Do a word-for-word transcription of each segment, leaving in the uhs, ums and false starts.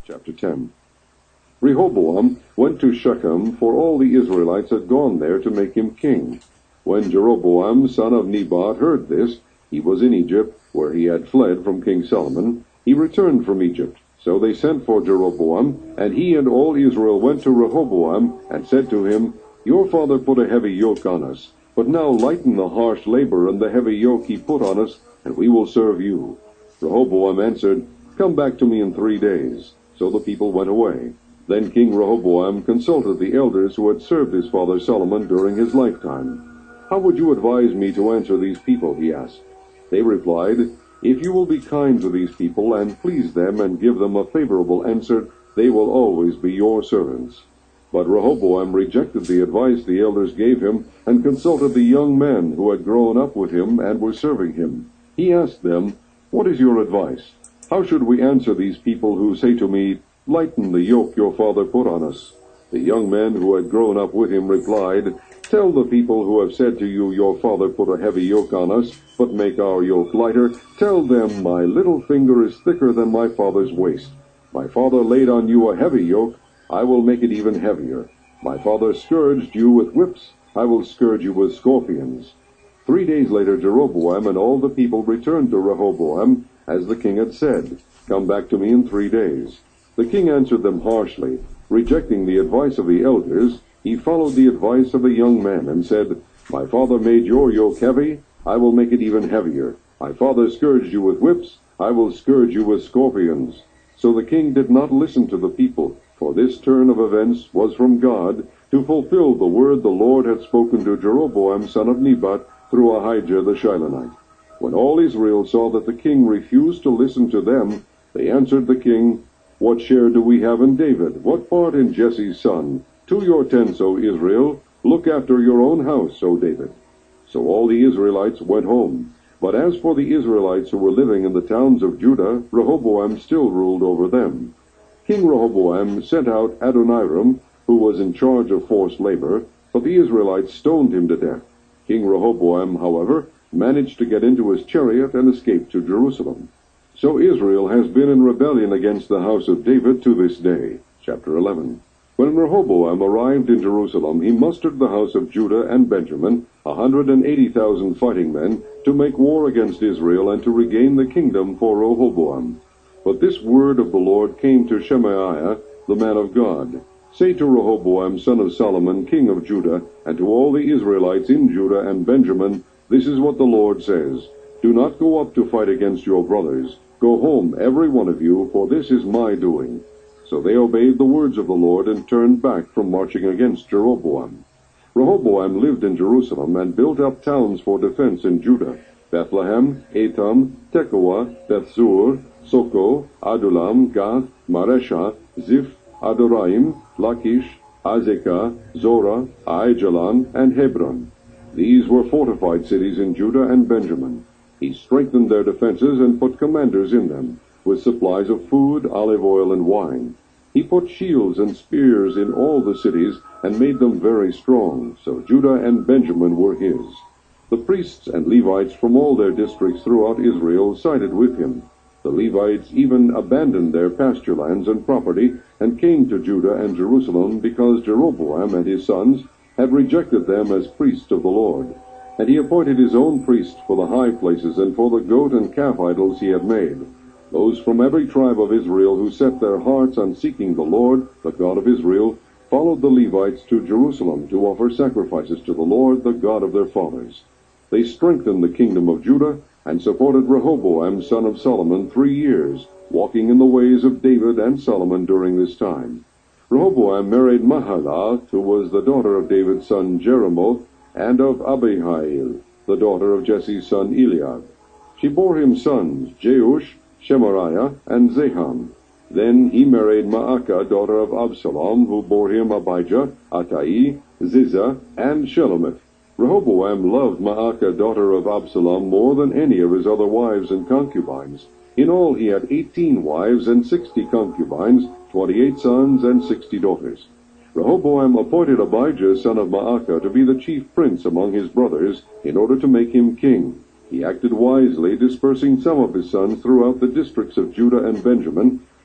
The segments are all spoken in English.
Chapter ten. Rehoboam went to Shechem, for all the Israelites had gone there to make him king. When Jeroboam son of Nebat heard this, he was in Egypt, where he had fled from King Solomon. He returned from Egypt. So they sent for Jeroboam, and he and all Israel went to Rehoboam, and said to him, Your father put a heavy yoke on us, but now lighten the harsh labor and the heavy yoke he put on us, and we will serve you. Rehoboam answered, Come back to me in three days. So the people went away. Then King Rehoboam consulted the elders who had served his father Solomon during his lifetime. How would you advise me to answer these people? He asked. They replied, If you will be kind to these people and please them and give them a favorable answer, they will always be your servants. But Rehoboam rejected the advice the elders gave him and consulted the young men who had grown up with him and were serving him. He asked them, What is your advice? How should we answer these people who say to me, Lighten the yoke your father put on us? The young men who had grown up with him replied, Tell the people who have said to you, Your father put a heavy yoke on us, but make our yoke lighter. Tell them, My little finger is thicker than my father's waist. My father laid on you a heavy yoke, I will make it even heavier. My father scourged you with whips, I will scourge you with scorpions. Three days later Jeroboam and all the people returned to Rehoboam, as the king had said, Come back to me in three days. The king answered them harshly. Rejecting the advice of the elders, he followed the advice of the young men and said, My father made your yoke heavy, I will make it even heavier. My father scourged you with whips, I will scourge you with scorpions. So the king did not listen to the people, for this turn of events was from God, to fulfill the word the Lord had spoken to Jeroboam son of Nebat through Ahijah the Shilonite. When all Israel saw that the king refused to listen to them, they answered the king, What share do we have in David? What part in Jesse's son? To your tents, O Israel, look after your own house, O David. So all the Israelites went home. But as for the Israelites who were living in the towns of Judah, Rehoboam still ruled over them. King Rehoboam sent out Adoniram, who was in charge of forced labor, but the Israelites stoned him to death. King Rehoboam, however, managed to get into his chariot and escape to Jerusalem. So Israel has been in rebellion against the house of David to this day. Chapter eleven. When Rehoboam arrived in Jerusalem, he mustered the house of Judah and Benjamin, a hundred and eighty thousand fighting men, to make war against Israel and to regain the kingdom for Rehoboam. But this word of the Lord came to Shemaiah, the man of God. Say to Rehoboam, son of Solomon, king of Judah, and to all the Israelites in Judah and Benjamin, This is what the Lord says, Do not go up to fight against your brothers. Go home, every one of you, for this is my doing. So they obeyed the words of the Lord and turned back from marching against Jeroboam. Rehoboam lived in Jerusalem and built up towns for defense in Judah, Bethlehem, Etam, Tekoa, Bethzur, Soko, Adulam, Gath, Maresha, Ziph, Adoraim, Lachish, Azekah, Zorah, Aijalon, and Hebron. These were fortified cities in Judah and Benjamin. He strengthened their defenses and put commanders in them, with supplies of food, olive oil, and wine. He put shields and spears in all the cities and made them very strong, so Judah and Benjamin were his. The priests and Levites from all their districts throughout Israel sided with him. The Levites even abandoned their pasture lands and property and came to Judah and Jerusalem because Jeroboam and his sons had rejected them as priests of the Lord. And he appointed his own priests for the high places and for the goat and calf idols he had made. Those from every tribe of Israel who set their hearts on seeking the Lord, the God of Israel, followed the Levites to Jerusalem to offer sacrifices to the Lord, the God of their fathers. They strengthened the kingdom of Judah and supported Rehoboam son of Solomon three years, walking in the ways of David and Solomon during this time. Rehoboam married Mahalath, who was the daughter of David's son Jeremoth, and of Abihail, the daughter of Jesse's son Eliab. She bore him sons, Jeush, Shemariah, and Zaham. Then he married Maacah, daughter of Absalom, who bore him Abijah, Attai, Ziza, and Shelomith. Rehoboam loved Maacah, daughter of Absalom, more than any of his other wives and concubines. In all he had eighteen wives and sixty concubines, twenty-eight sons and sixty daughters. Rehoboam appointed Abijah, son of Maacah, to be the chief prince among his brothers, in order to make him king. He acted wisely, dispersing some of his sons throughout the districts of Judah and Benjamin,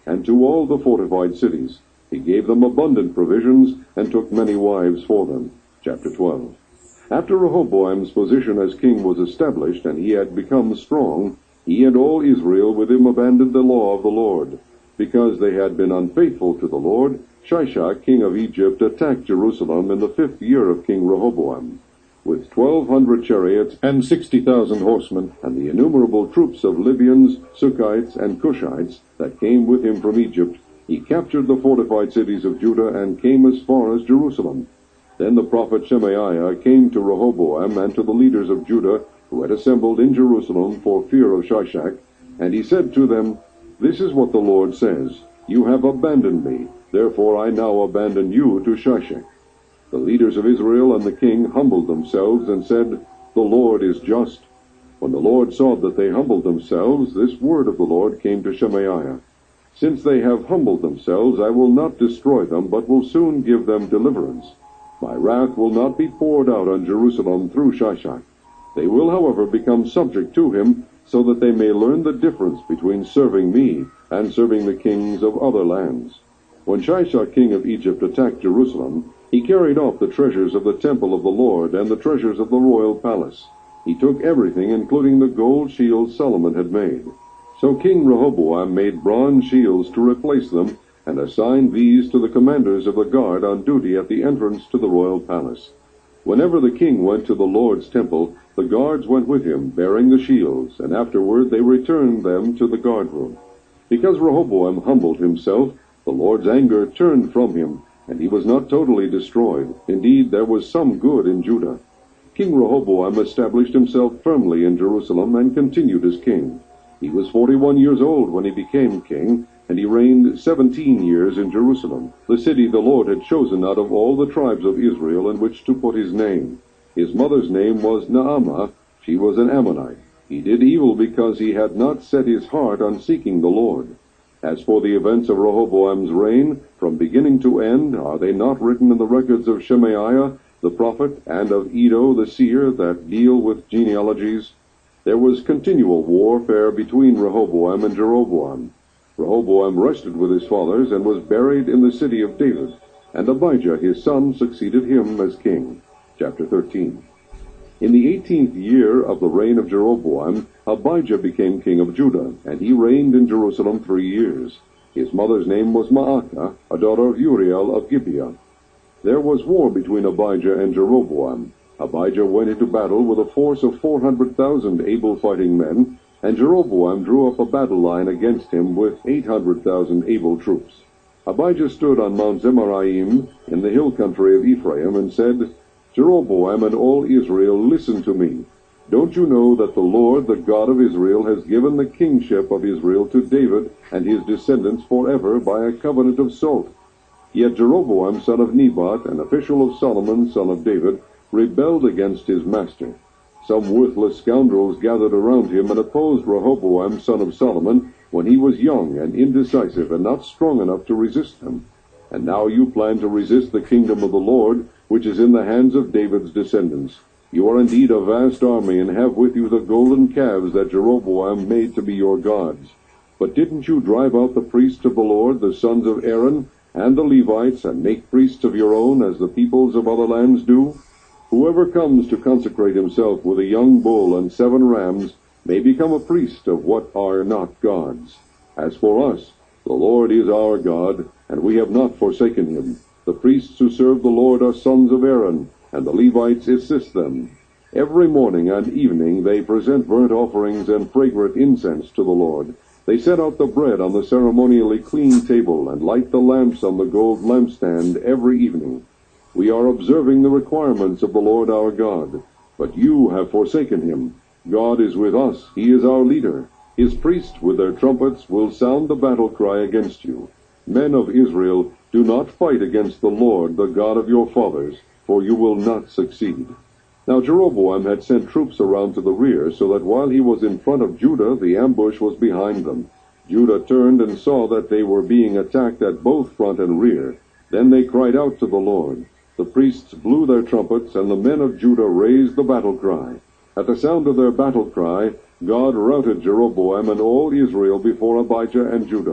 and to all the fortified cities. He gave them abundant provisions, and took many wives for them. Chapter twelve. After Rehoboam's position as king was established, and he had become strong, he and all Israel with him abandoned the law of the Lord. Because they had been unfaithful to the Lord, Shishak, king of Egypt, attacked Jerusalem in the fifth year of King Rehoboam. With twelve hundred chariots and sixty thousand horsemen, and the innumerable troops of Libyans, Sukkites, and Cushites that came with him from Egypt, he captured the fortified cities of Judah and came as far as Jerusalem. Then the prophet Shemaiah came to Rehoboam and to the leaders of Judah who had assembled in Jerusalem for fear of Shishak, and he said to them, "This is what the Lord says, You have abandoned me, therefore I now abandon you to Shishak." The leaders of Israel and the king humbled themselves and said, "The Lord is just." When the Lord saw that they humbled themselves, this word of the Lord came to Shemaiah: "Since they have humbled themselves, I will not destroy them, but will soon give them deliverance. My wrath will not be poured out on Jerusalem through Shishak. They will, however, become subject to him, so that they may learn the difference between serving me and serving the kings of other lands." When Shishak, king of Egypt, attacked Jerusalem, he carried off the treasures of the temple of the Lord and the treasures of the royal palace. He took everything, including the gold shields Solomon had made. So King Rehoboam made bronze shields to replace them, and assigned these to the commanders of the guard on duty at the entrance to the royal palace. Whenever the king went to the Lord's temple, the guards went with him, bearing the shields, and afterward they returned them to the guard room. Because Rehoboam humbled himself, the Lord's anger turned from him, and he was not totally destroyed. Indeed, there was some good in Judah. King Rehoboam established himself firmly in Jerusalem and continued as king. He was forty-one years old when he became king, and he reigned seventeen years in Jerusalem, the city the Lord had chosen out of all the tribes of Israel in which to put his name. His mother's name was Naamah. She was an Ammonite. He did evil because he had not set his heart on seeking the Lord. As for the events of Rehoboam's reign, from beginning to end, are they not written in the records of Shemaiah the prophet and of Iddo the seer that deal with genealogies? There was continual warfare between Rehoboam and Jeroboam. Rehoboam rested with his fathers and was buried in the city of David, and Abijah his son succeeded him as king. Chapter thirteen. In the eighteenth year of the reign of Jeroboam, Abijah became king of Judah, and he reigned in Jerusalem three years. His mother's name was Maacah, a daughter of Uriel of Gibeah. There was war between Abijah and Jeroboam. Abijah went into battle with a force of four hundred thousand able fighting men, and Jeroboam drew up a battle line against him with eight hundred thousand able troops. Abijah stood on Mount Zemaraim in the hill country of Ephraim and said, "Jeroboam and all Israel, listen to me. Don't you know that the Lord, the God of Israel, has given the kingship of Israel to David and his descendants forever by a covenant of salt? Yet Jeroboam, son of Nebat, an official of Solomon, son of David, rebelled against his master. Some worthless scoundrels gathered around him and opposed Rehoboam, son of Solomon, when he was young and indecisive and not strong enough to resist them. And now you plan to resist the kingdom of the Lord, which is in the hands of David's descendants. You are indeed a vast army, and have with you the golden calves that Jeroboam made to be your gods. But didn't you drive out the priests of the Lord, the sons of Aaron, and the Levites, and make priests of your own, as the peoples of other lands do? Whoever comes to consecrate himself with a young bull and seven rams may become a priest of what are not gods. As for us, the Lord is our God, and we have not forsaken him. The priests who serve the Lord are sons of Aaron, and the Levites assist them. Every morning and evening they present burnt offerings and fragrant incense to the Lord. They set out the bread on the ceremonially clean table, and light the lamps on the gold lampstand every evening. We are observing the requirements of the Lord our God. But you have forsaken him. God is with us. He is our leader. His priests with their trumpets will sound the battle cry against you. Men of Israel, do not fight against the Lord, the God of your fathers, for you will not succeed." Now Jeroboam had sent troops around to the rear, so that while he was in front of Judah, the ambush was behind them. Judah turned and saw that they were being attacked at both front and rear. Then they cried out to the Lord. The priests blew their trumpets, and the men of Judah raised the battle cry. At the sound of their battle cry, God routed Jeroboam and all Israel before Abijah and Judah.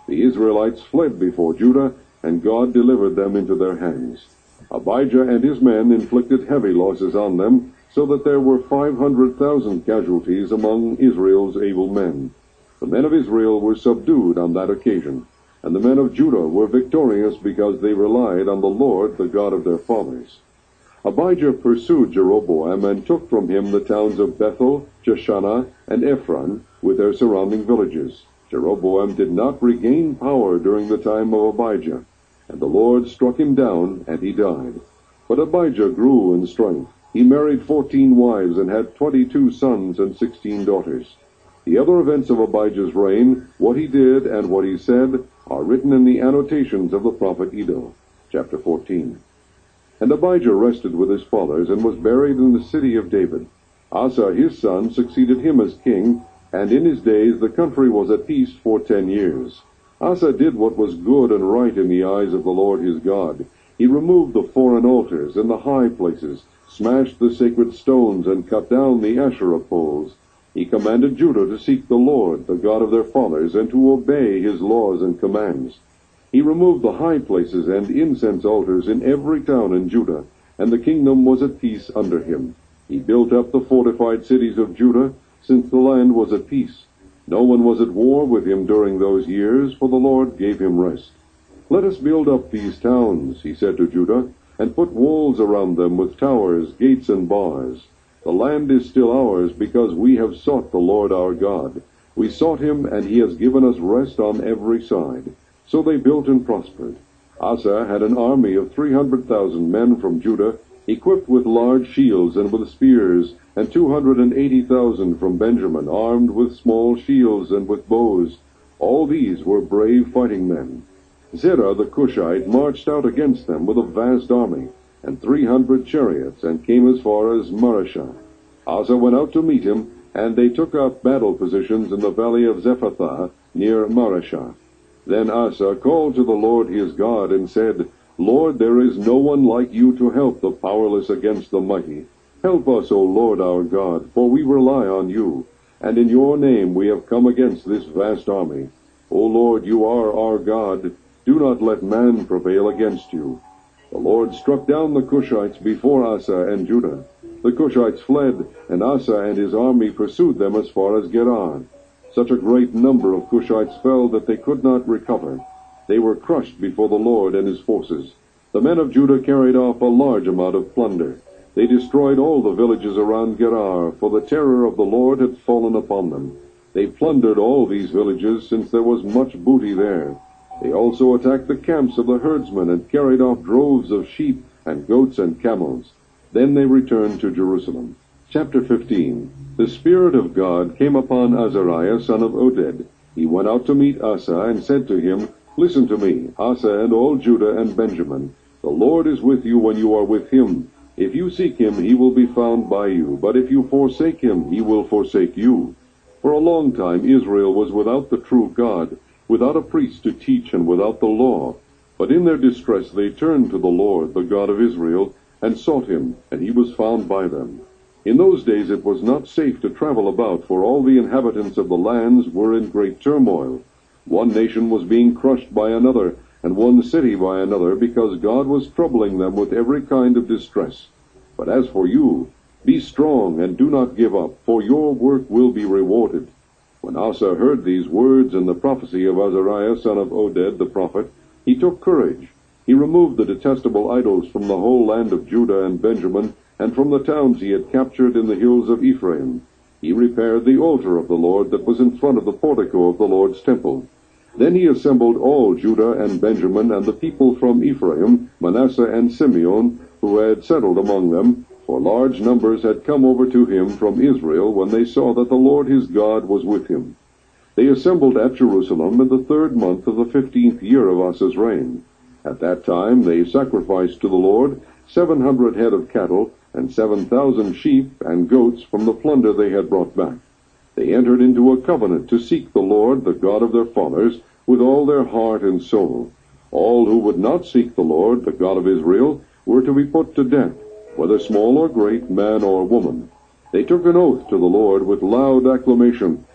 The Israelites fled before Judah, and God delivered them into their hands. Abijah and his men inflicted heavy losses on them, so that there were five hundred thousand casualties among Israel's able men. The men of Israel were subdued on that occasion, and the men of Judah were victorious because they relied on the Lord, the God of their fathers. Abijah pursued Jeroboam and took from him the towns of Bethel, Jeshanah, and Ephron, with their surrounding villages. Jeroboam did not regain power during the time of Abijah, and the Lord struck him down, and he died. But Abijah grew in strength. He married fourteen wives and had twenty-two sons and sixteen daughters. The other events of Abijah's reign, what he did and what he said, are written in the annotations of the prophet Iddo. Chapter fourteen. And Abijah rested with his fathers, and was buried in the city of David. Asa his son succeeded him as king, and in his days the country was at peace for ten years. Asa did what was good and right in the eyes of the Lord his God. He removed the foreign altars and the high places, smashed the sacred stones, and cut down the Asherah poles. He commanded Judah to seek the Lord, the God of their fathers, and to obey his laws and commands. He removed the high places and incense altars in every town in Judah, and the kingdom was at peace under him. He built up the fortified cities of Judah, since the land was at peace. No one was at war with him during those years, for the Lord gave him rest. Let us build up these towns, he said to Judah, and put walls around them with towers, gates, and bars. The land is still ours, because we have sought the Lord our God. We sought him, and he has given us rest on every side. So they built and prospered. Asa had an army of three hundred thousand men from Judah, equipped with large shields and with spears, and two hundred and eighty thousand from Benjamin, armed with small shields and with bows. All these were brave fighting men. Zerah the Cushite marched out against them with a vast army, and three hundred chariots, and came as far as Mareshah. Asa went out to meet him, and they took up battle positions in the valley of Zephathah, near Mareshah. Then Asa called to the Lord his God, and said, Lord, there is no one like you to help the powerless against the mighty. Help us, O Lord our God, for we rely on you, and in your name we have come against this vast army. O Lord, you are our God. Do not let man prevail against you. The Lord struck down the Cushites before Asa and Judah. The Cushites fled, and Asa and his army pursued them as far as Gerar. Such a great number of Cushites fell that they could not recover. They were crushed before the Lord and his forces. The men of Judah carried off a large amount of plunder. They destroyed all the villages around Gerar, for the terror of the Lord had fallen upon them. They plundered all these villages, since there was much booty there. They also attacked the camps of the herdsmen, and carried off droves of sheep and goats and camels. Then they returned to Jerusalem. Chapter fifteen. The Spirit of God came upon Azariah son of Oded. He went out to meet Asa, and said to him, Listen to me, Asa and all Judah and Benjamin. The Lord is with you when you are with him. If you seek him, he will be found by you. But if you forsake him, he will forsake you. For a long time Israel was without the true God, without a priest to teach, and without the law. But in their distress they turned to the Lord, the God of Israel, and sought him, and he was found by them. In those days it was not safe to travel about, for all the inhabitants of the lands were in great turmoil. One nation was being crushed by another, and one city by another, because God was troubling them with every kind of distress. But as for you, be strong and do not give up, for your work will be rewarded. When Asa heard these words and the prophecy of Azariah son of Oded the prophet, he took courage. He removed the detestable idols from the whole land of Judah and Benjamin, and from the towns he had captured in the hills of Ephraim. He repaired the altar of the Lord that was in front of the portico of the Lord's temple. Then he assembled all Judah and Benjamin, and the people from Ephraim, Manasseh, and Simeon, who had settled among them, for large numbers had come over to him from Israel when they saw that the Lord his God was with him. They assembled at Jerusalem in the third month of the fifteenth year of Asa's reign. At that time they sacrificed to the Lord seven hundred head of cattle, and seven thousand sheep and goats from the plunder they had brought back. They entered into a covenant to seek the Lord, the God of their fathers, with all their heart and soul. All who would not seek the Lord, the God of Israel, were to be put to death, whether small or great, man or woman. They took an oath to the Lord with loud acclamation,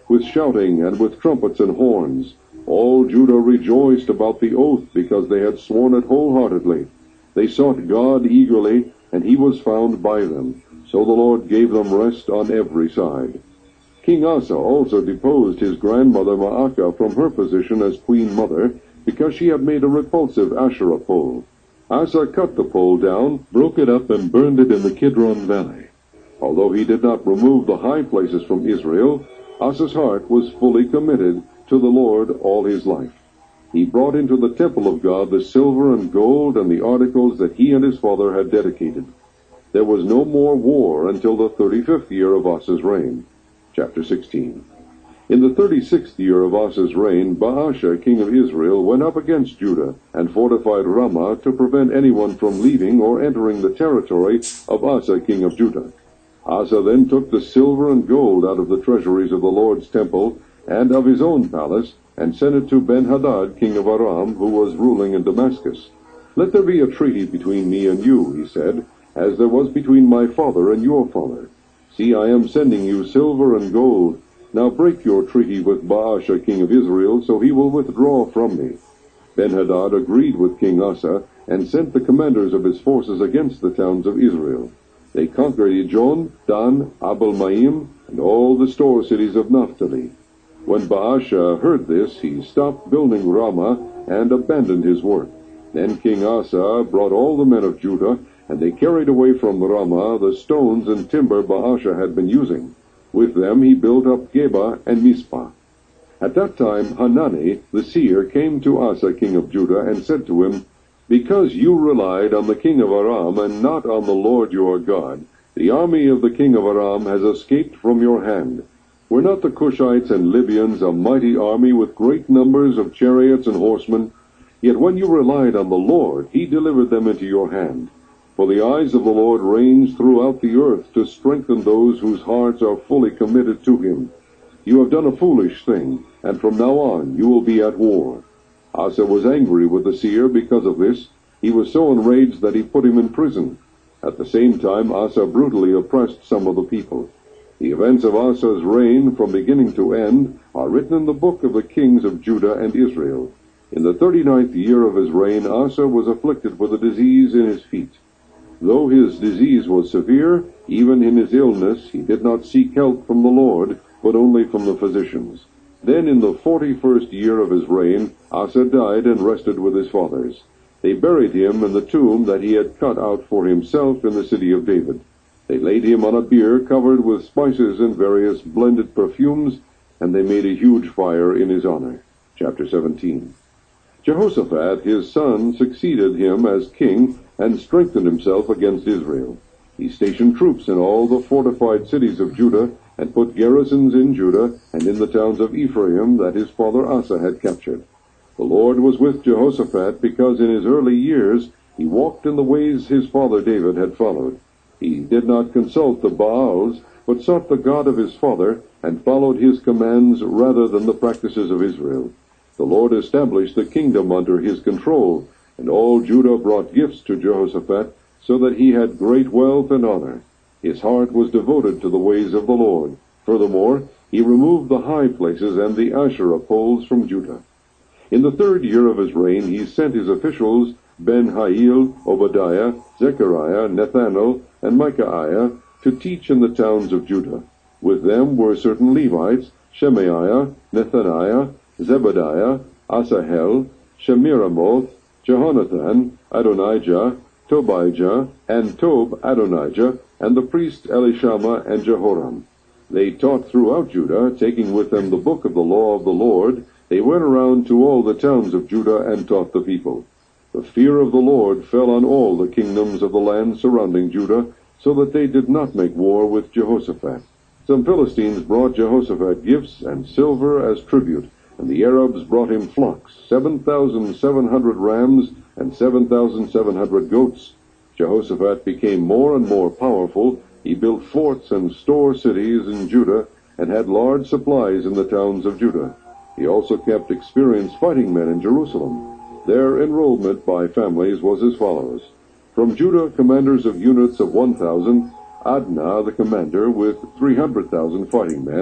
with shouting and with trumpets and horns. All Judah rejoiced about the oath, because they had sworn it wholeheartedly. They sought God eagerly, and he was found by them. So the Lord gave them rest on every side. King Asa also deposed his grandmother Maacah from her position as queen mother, because she had made a repulsive Asherah pole. Asa cut the pole down, broke it up, and burned it in the Kidron Valley. Although he did not remove the high places from Israel, Asa's heart was fully committed to the Lord all his life. He brought into the temple of God the silver and gold and the articles that he and his father had dedicated. There was no more war until the thirty-fifth year of Asa's reign. Chapter sixteen. In the thirty-sixth year of Asa's reign, Baasha, king of Israel, went up against Judah and fortified Ramah to prevent anyone from leaving or entering the territory of Asa, king of Judah. Asa then took the silver and gold out of the treasuries of the Lord's temple and of his own palace, and sent it to Ben-Hadad, king of Aram, who was ruling in Damascus. "Let there be a treaty between me and you," he said, "as there was between my father and your father. See, I am sending you silver and gold. Now break your treaty with Baasha, king of Israel, so he will withdraw from me." Ben-Hadad agreed with King Asa, and sent the commanders of his forces against the towns of Israel. They conquered Ijon, Dan, Abel-Maim, and all the store cities of Naphtali. When Baasha heard this, he stopped building Ramah and abandoned his work. Then King Asa brought all the men of Judah, and they carried away from Ramah the stones and timber Baasha had been using. With them he built up Geba and Mizpah. At that time Hanani the seer came to Asa king of Judah and said to him, "Because you relied on the king of Aram and not on the Lord your God, the army of the king of Aram has escaped from your hand. Were not the Cushites and Libyans a mighty army with great numbers of chariots and horsemen? Yet when you relied on the Lord, he delivered them into your hand. For the eyes of the Lord range throughout the earth to strengthen those whose hearts are fully committed to him. You have done a foolish thing, and from now on you will be at war." Asa was angry with the seer because of this. He was so enraged that he put him in prison. At the same time, Asa brutally oppressed some of the people. The events of Asa's reign from beginning to end are written in the book of the kings of Judah and Israel. In the thirty-ninth year of his reign, Asa was afflicted with a disease in his feet. Though his disease was severe, even in his illness he did not seek help from the Lord, but only from the physicians. Then in the forty-first year of his reign, Asa died and rested with his fathers. They buried him in the tomb that he had cut out for himself in the city of David. They laid him on a bier covered with spices and various blended perfumes, and they made a huge fire in his honor. Chapter seventeen. Jehoshaphat his son succeeded him as king and strengthened himself against Israel. He stationed troops in all the fortified cities of Judah, and put garrisons in Judah and in the towns of Ephraim that his father Asa had captured. The Lord was with Jehoshaphat, because in his early years he walked in the ways his father David had followed. He did not consult the Baals, but sought the God of his father, and followed his commands rather than the practices of Israel. The Lord established the kingdom under his control, and all Judah brought gifts to Jehoshaphat, so that he had great wealth and honor. His heart was devoted to the ways of the Lord. Furthermore, he removed the high places and the Asherah poles from Judah. In the third year of his reign, he sent his officials, Ben-Hail, Obadiah, Zechariah, Nethanel, and Micaiah, to teach in the towns of Judah. With them were certain Levites, Shemaiah, Nethaniah, Zebadiah, Asahel, Shemiramoth, Jehonathan, Adonijah, Tobijah, and Tob-Adonijah, and the priests Elishama and Jehoram. They taught throughout Judah, taking with them the book of the law of the Lord. They went around to all the towns of Judah and taught the people. The fear of the Lord fell on all the kingdoms of the land surrounding Judah, so that they did not make war with Jehoshaphat. Some Philistines brought Jehoshaphat gifts and silver as tribute, and the Arabs brought him flocks, seven thousand seven hundred rams and seven thousand seven hundred goats. Jehoshaphat became more and more powerful. He built forts and store cities in Judah, and had large supplies in the towns of Judah. He also kept experienced fighting men in Jerusalem. Their enrollment by families was as follows. From Judah, commanders of units of one thousand, Adnah the commander with three hundred thousand fighting men,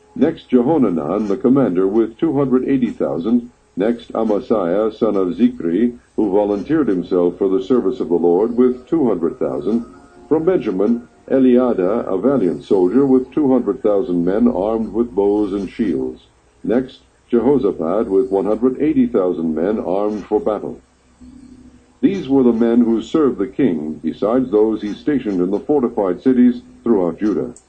Next Jehohanan the commander with two hundred eighty thousand. Next Amasiah son of Zichri, who volunteered himself for the service of the Lord, with two hundred thousand. From Benjamin, Eliada, a valiant soldier, with two hundred thousand men armed with bows and shields. Next Jehoshaphat with one hundred eighty thousand men armed for battle. These were the men who served the king, besides those he stationed in the fortified cities throughout Judah.